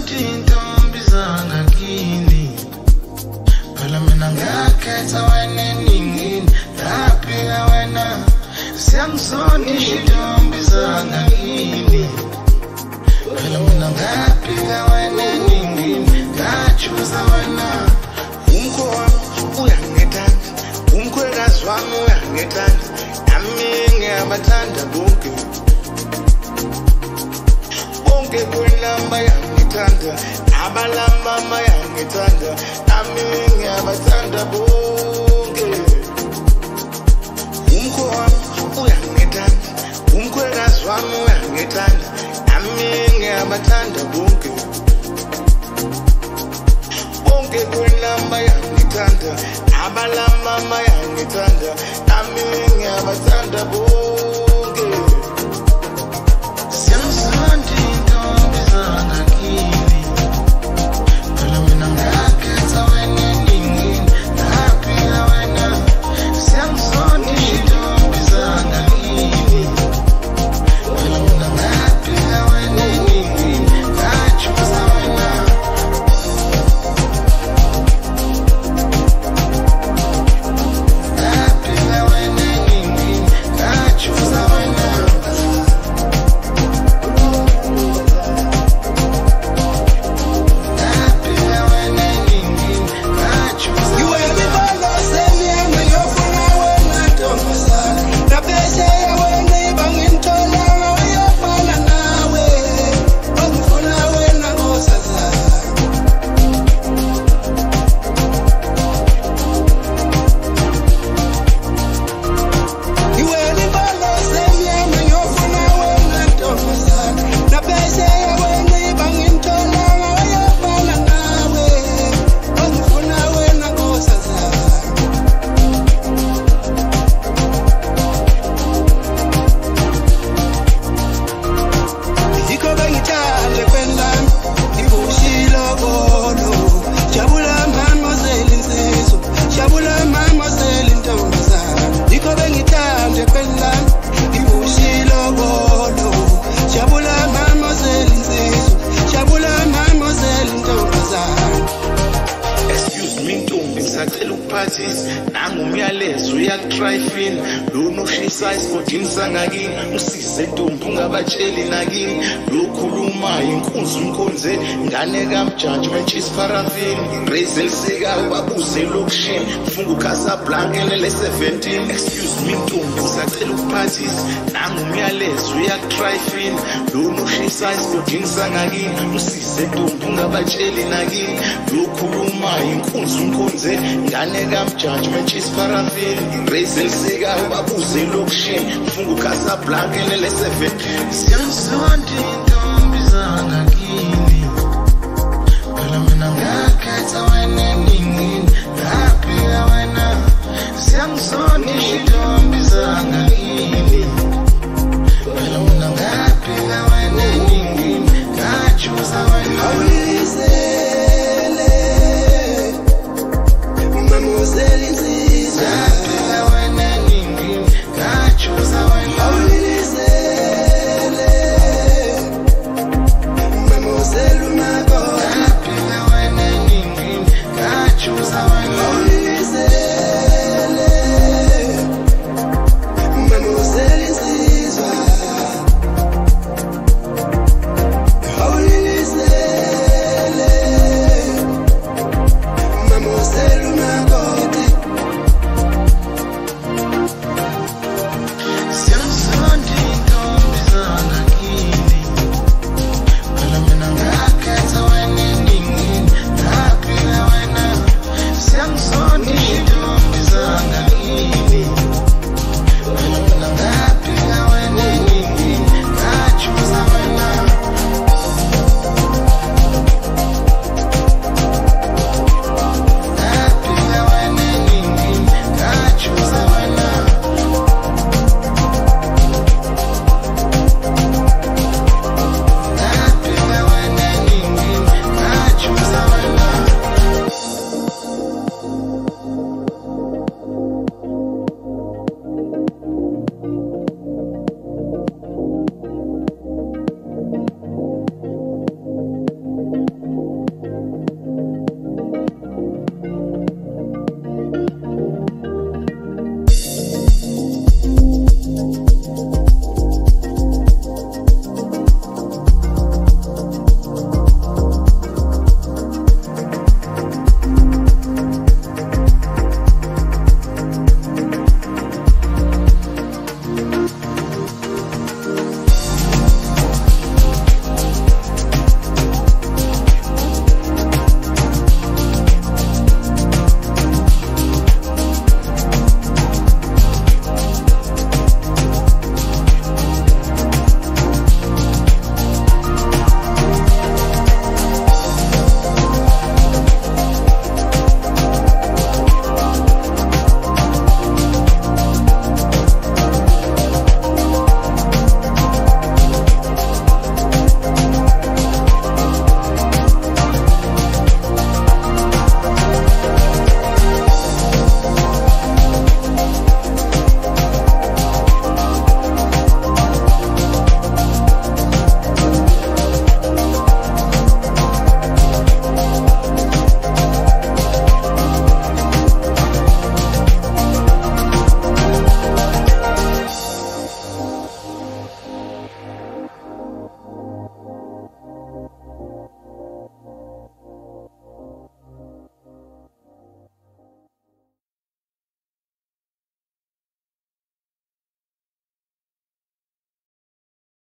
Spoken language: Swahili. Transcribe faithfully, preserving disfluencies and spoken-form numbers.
Siyangizonda intombi zangakini, phela mina ngakhetha wena eningini, ngaphika wena. Siyangizonda intombi zangakini, phela mina ngaphika wena eningini, ngachuza wena. Umkho wami uyangithanda, umkhwekazi wami uyangithanda, nami ngiyabathanda bonke. Bonke kwenamba yangithanda, abalamba mayangithanda, nami ngiyabathanda bonke. Umkho wami uyangithanda, umkhwekazi wami uyangithanda, nami ngiyabathanda bonke. Bonke kwenamba yangithanda, abalamba mayangithanda, nami ngiyabathanda bonke. Siyangizonda intombi zangakini, phela mina ngakhetha wena eningini, ngaphika wena. Siyangizonda intombi zangakini, phela mina ngaphika wena eningini, ngachuza wena. Ngaphika wena eningini, ngachuza wena. Nangumyalezo uyakutrifini, lo noshisa isidini sangakini, usize ntombi ungabatsheli nakini. Lokhuluma inkunzi umkhonze, ngane kamjudgment isparafini. Raise elisekayo babuze lokushini, funga uCasablanca nele seventeen. Excuse me ntombi ngisacela ukuphathisa, nangumyalezo uyakutrifini, lo noshisa isidini sangakini, usize ntombi ungabatsheli nakini. Lokhuluma inkunzi umkhonze, ngane kamjudgment isparafini. Raise elisekayo babuze lokushini, funga uCasablanca nele seventeen. Siyangizonda intombi zangakini, phela mina ngakhetha wena eningini, ngaphika wena. Siyangizonda intombi zangakini.